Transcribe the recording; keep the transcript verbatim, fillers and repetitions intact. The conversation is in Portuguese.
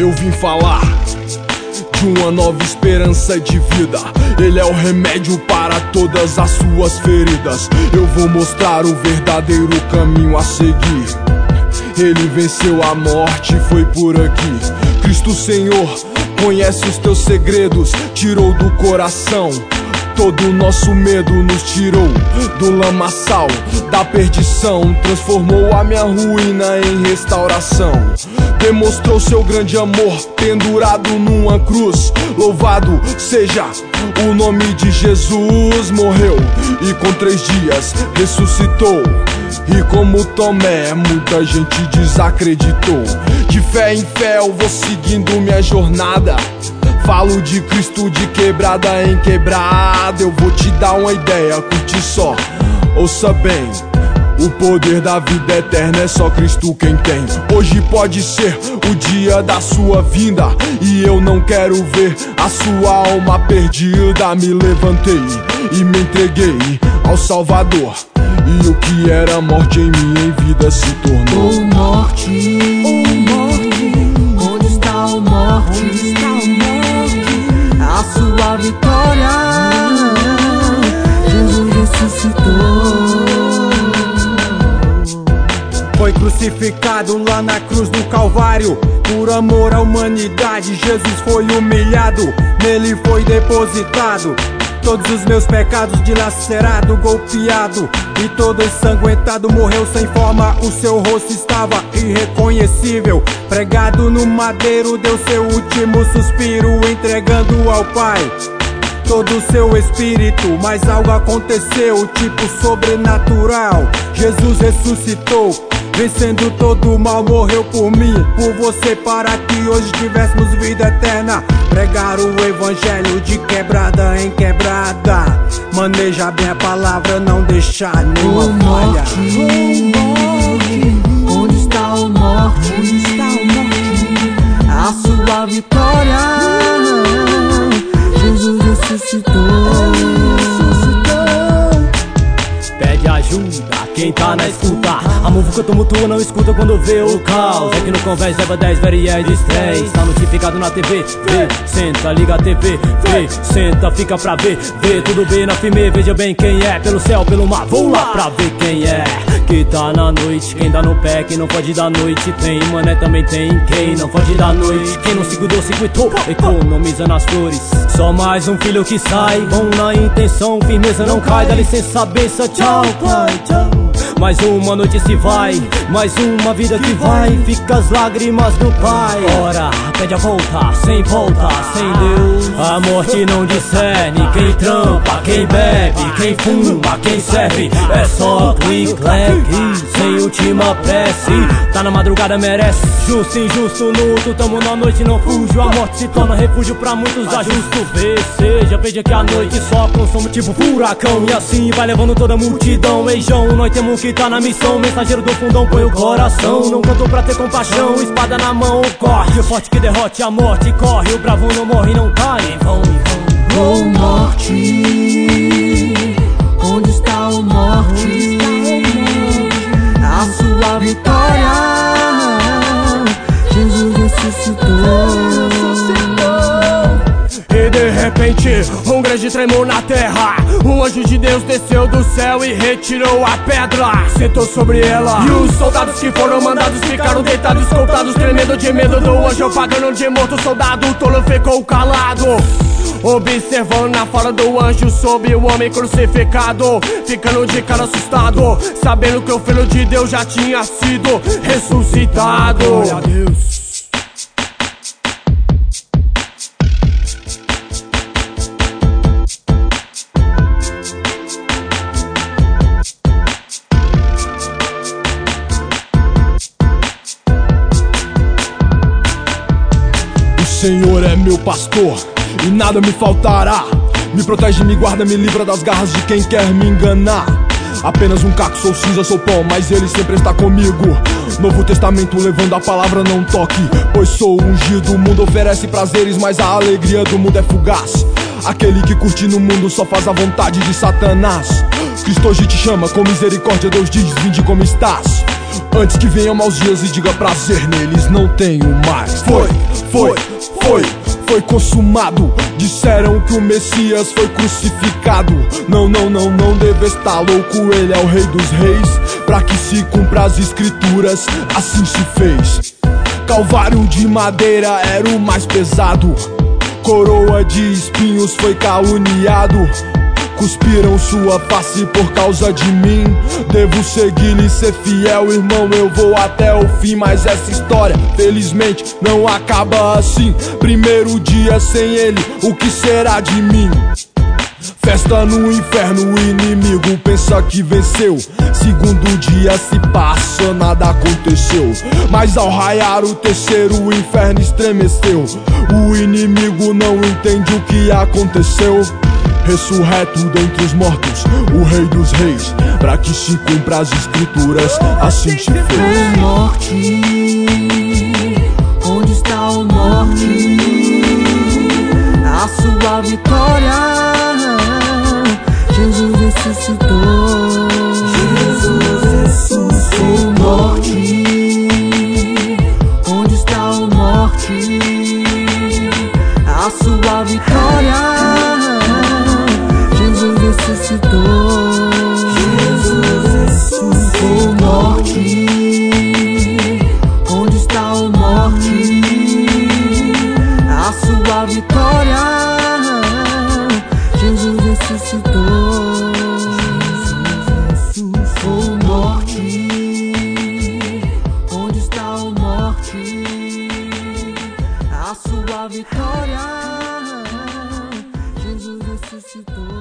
Eu vim falar de uma nova esperança de vida. Ele é o remédio para todas as suas feridas. Eu vou mostrar o verdadeiro caminho a seguir. Ele venceu a morte, foi por aqui. Cristo Senhor conhece os teus segredos, tirou do coração todo o nosso medo, nos tirou do lamaçal da perdição, transformou a minha ruína em restauração. Demonstrou seu grande amor pendurado numa cruz. Louvado seja o nome de Jesus. Morreu e com três dias ressuscitou. E como Tomé, muita gente desacreditou. De fé em fé eu vou seguindo minha jornada. Falo de Cristo de quebrada em quebrada. Eu vou te dar uma ideia, curte só, ouça bem. O poder da vida eterna é só Cristo quem tem. Hoje pode ser o dia da sua vinda, e eu não quero ver a sua alma perdida. Me levantei e me entreguei ao Salvador, e o que era morte em mim em vida se tornou. Ô morte, ô morte, onde está o morte? Onde está o morte? A sua vitória, Jesus ressuscitou. Foi crucificado lá na cruz do Calvário. Por amor à humanidade, Jesus foi humilhado. Nele foi depositado todos os meus pecados, dilacerado, golpeado e todo ensanguentado. Morreu sem forma, o seu rosto estava irreconhecível. Pregado no madeiro, deu seu último suspiro, entregando ao Pai todo o seu espírito. Mas algo aconteceu, tipo sobrenatural. Jesus ressuscitou, vencendo todo o mal, morreu por mim, por você, para que hoje tivéssemos vida eterna. Pregar o evangelho de quebrada em quebrada. Maneja bem a palavra, não deixar nenhuma Ô falha. morte, onde está o morte? Onde está o morte? A sua vitória, Jesus ressuscitou. Pede ajuda quem tá na escuta. A música tumultua, não escuta quando vê o caos. É que no convés leva dez, varia de estresse. Tá notificado na T V, vê, senta, liga a T V, vê, senta, fica pra ver, vê, tudo bem na firme, veja bem quem é. Pelo céu, pelo mar, vou lá pra ver quem é. Que tá na noite, quem dá no pé, quem não pode dar noite. Tem, mané, também tem quem não pode dar noite. Quem não se cuidou, se cuidou, economiza nas flores. Só mais um filho que sai, bom na intenção, firmeza não cai. Dá licença, benção, tchau, pai, tchau. Mais uma noite se vai, mais uma vida que vai. Fica as lágrimas do pai. Ora, pede a volta, sem volta, sem Deus a morte não discerne. Quem trampa, quem bebe, quem fuma, quem serve. É só clique, clack, sem última prece. Tá na madrugada, merece. Justo, injusto, luto, tamo na noite, não fujo. A morte se torna refúgio pra muitos, ajusto. Vê, seja, veja que a noite só consome tipo furacão. E assim vai levando toda a multidão. Eijão, nós temos que tá na missão. Mensageiro do fundão, põe o coração. Não cantou pra ter compaixão, espada na mão, corre. O forte que derrote a morte, corre. O bravo não morre, não cai em vão, em vão. Ô morte, onde está o morte? A sua vitória, Jesus ressuscitou. E de repente, um grande tremor na terra. Um anjo de Deus desceu do céu e retirou a pedra, sentou sobre ela. E os soldados que foram mandados ficaram deitados, escoltados, tremendo de medo do anjo pagando de morto. O soldado tolo ficou calado, observando a fala do anjo sobre o homem crucificado, ficando de cara assustado, sabendo que o Filho de Deus já tinha sido ressuscitado. Glória a Deus. O Senhor é meu pastor e nada me faltará. Me protege, me guarda, me livra das garras de quem quer me enganar. Apenas um caco, sou cinza, sou pó, mas ele sempre está comigo. Novo Testamento levando a palavra, não toque, pois sou ungido. O mundo oferece prazeres, mas a alegria do mundo é fugaz. Aquele que curte no mundo só faz a vontade de Satanás. Cristo hoje te chama, com misericórdia Deus diz, vinde como estás. Antes que venham maus dias e diga prazer neles não tenho mais. Foi, foi, foi, foi consumado. Disseram que o Messias foi crucificado. Não, não, não, não deve estar louco. Ele é o rei dos reis. Pra que se cumpra as escrituras, assim se fez. Calvário de madeira era o mais pesado. Coroa de espinhos foi caluniado. Cuspiram sua face por causa de mim. Devo seguir e ser fiel, irmão, eu vou até o fim. Mas essa história, felizmente, não acaba assim. Primeiro dia sem ele, o que será de mim? Festa no inferno, o inimigo pensa que venceu. Segundo dia se passa, nada aconteceu. Mas ao raiar o terceiro, o inferno estremeceu. O inimigo não entende o que aconteceu. Ressurreto dentre os mortos, o rei dos reis. Pra que se cumpra as escrituras, assim se fez. Ô morte, onde está o morte? A sua vitória. Jesus ressuscitou. Jesus ressuscitou. Ô morte, onde está o morte? A sua vitória. Jesus ressuscitou. Ô morte, onde está o morte? A sua vitória. Jesus ressuscitou. Ô morte, onde está o morte? A sua vitória. Jesus ressuscitou.